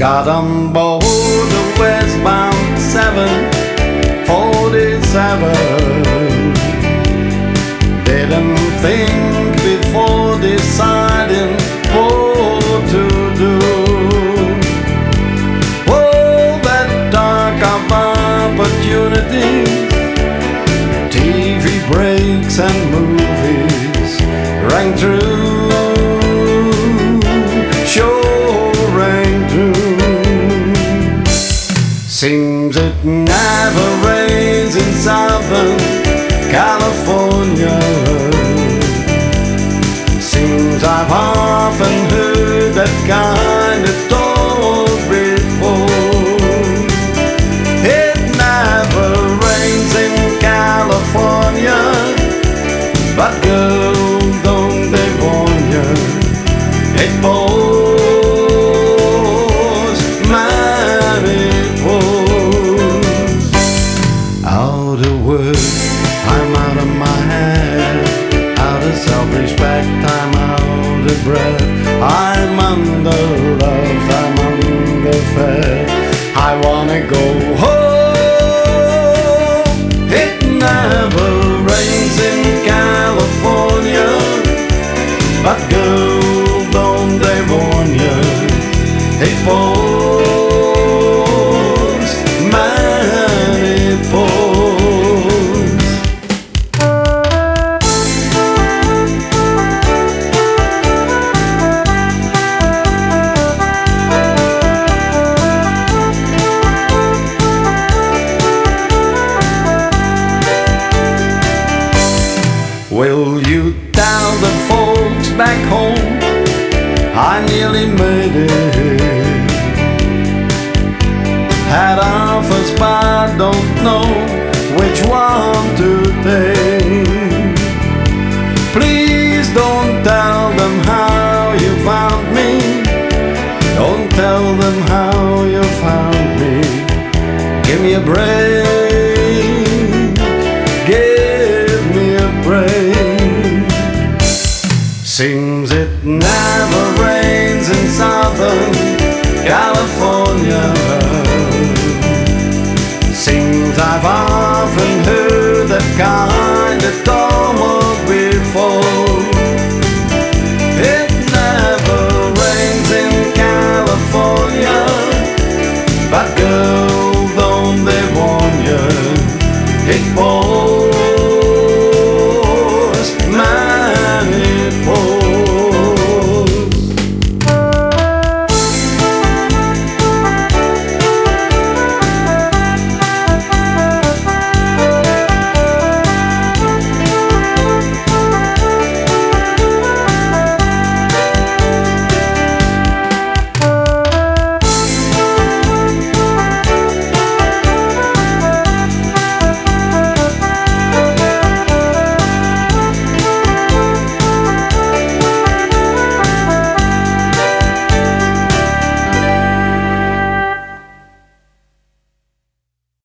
Got on board the westbound 747. Didn't think before deciding what to do. Oh, that dark of opportunities, TV breaks and movies rang true, sure rang true. Seems it never rains in Southern California. Seems I've often heard that kind of talk before. It never rains in California, but girl, don't they warn you, it pours, man, it pours. Out of words, I'm out of my head, out of self-respect, I'm out of breath. I'm under-loved, I'm underfed, I wanna go home. It never rains in California, but girl, don't they warn you, it pours, man, it pours. Will you tell the folks back home I nearly made it? Had offers but don't know which one to take. Please don't tell them how you found me, don't tell them how you found me. Give me a break, give me a break. Seems it never rains in Southern California. Seems I've often heard that kind of talk before.